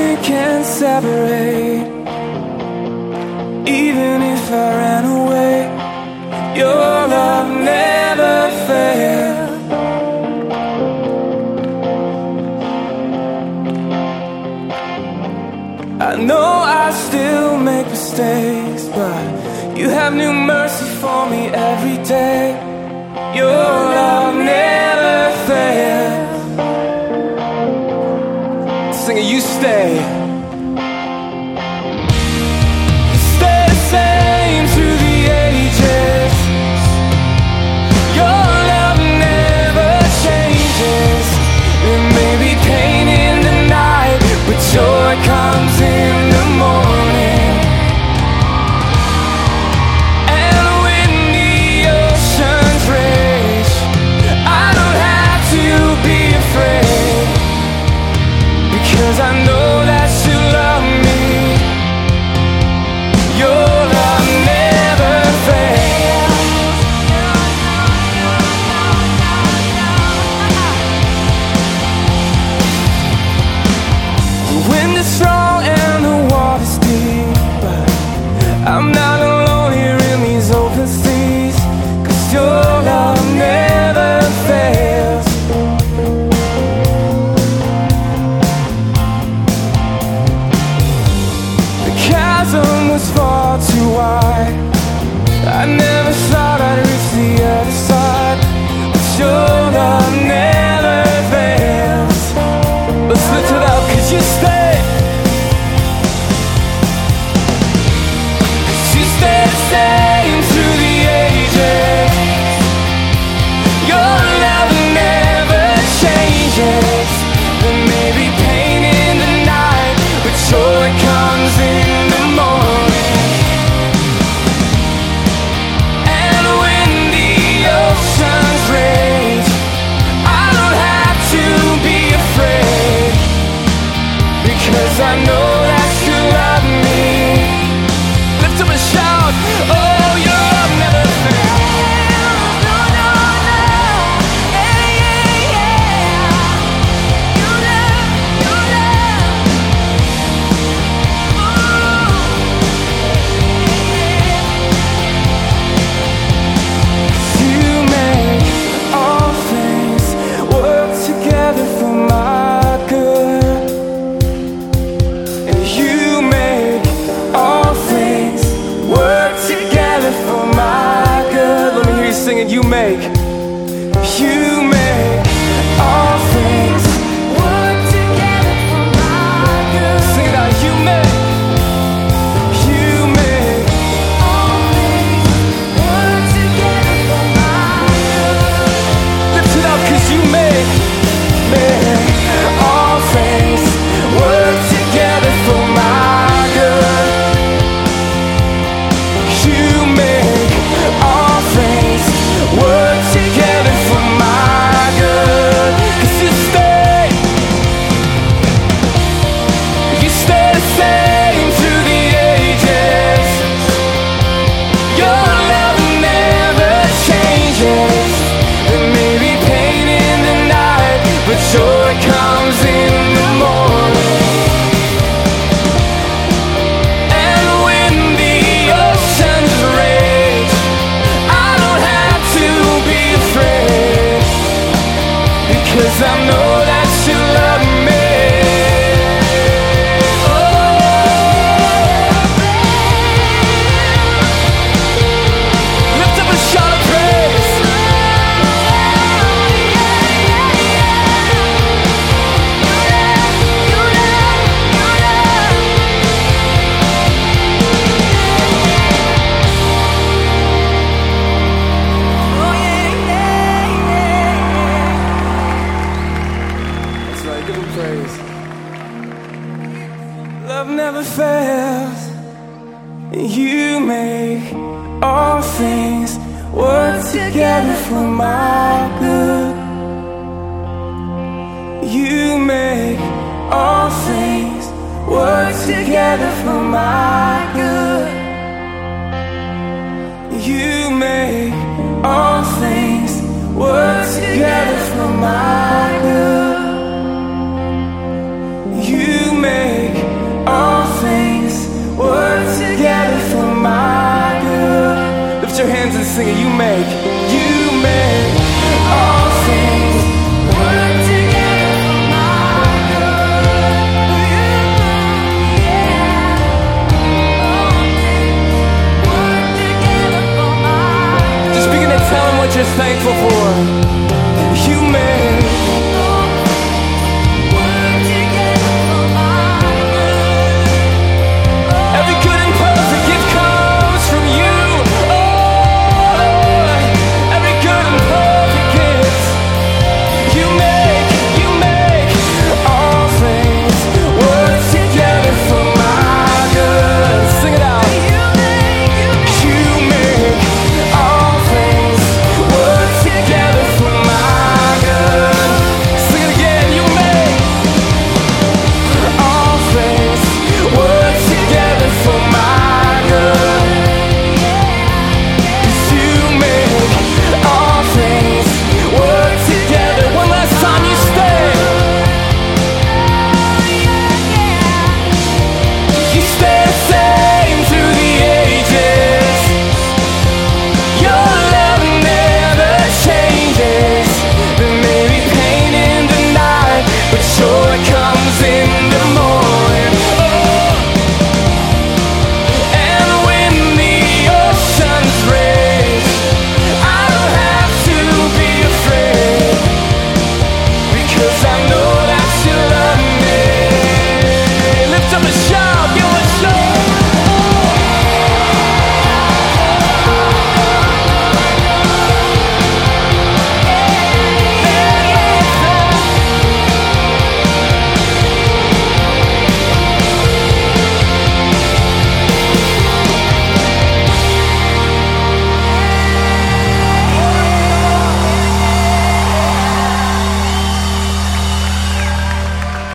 nothing can separate. Even if I ran away, your love never failed. I know I still make mistakes, but you have new mercy for me every day. Your love never fails. Singing, you stay. You stay the same through the ages. Your love never changes. There may be pain in the night, but joy comes in the morning. And when the oceans rage, I don't have to be afraid, because I know that you love me. Your love never fails. The wind is strong and the water's deep, but I'm not alone here in these open seas, 'cause your love never fails. The chasm was far too wide. I never thought I'd reach the other side, but your love never fails. Let's lift it up, 'cause you stay. 'Cause you stay the same through the ages. Your love never changes. There may be pain in the night, but joy comes in the morning. And when the oceans rage, I don't have to be afraid, because I know that you love me. Lift up a shout, oh, your love never fails. No, no, no, yeah, yeah, yeah. You love, you love. You make all things work together for my good. And you make all things work together for my good. Let me hear you singing. You make all things work together for my good. Sing it out. You make all things work together for my good. Lift it up, 'cause you make all things work together for my good. You make all things work together for my good. 'Cause you stay the same through the ages. Your love never changes. There may be pain in the night, but joy comes in the morning. And when the oceans rage, I don't have to be afraid, because I know that you love me. Lift up a shout of praise. That's right, give him praise. Love never fails. You make all things work together for my good. You make all things work together for my good. You make all things work together for my good. You make singer, you make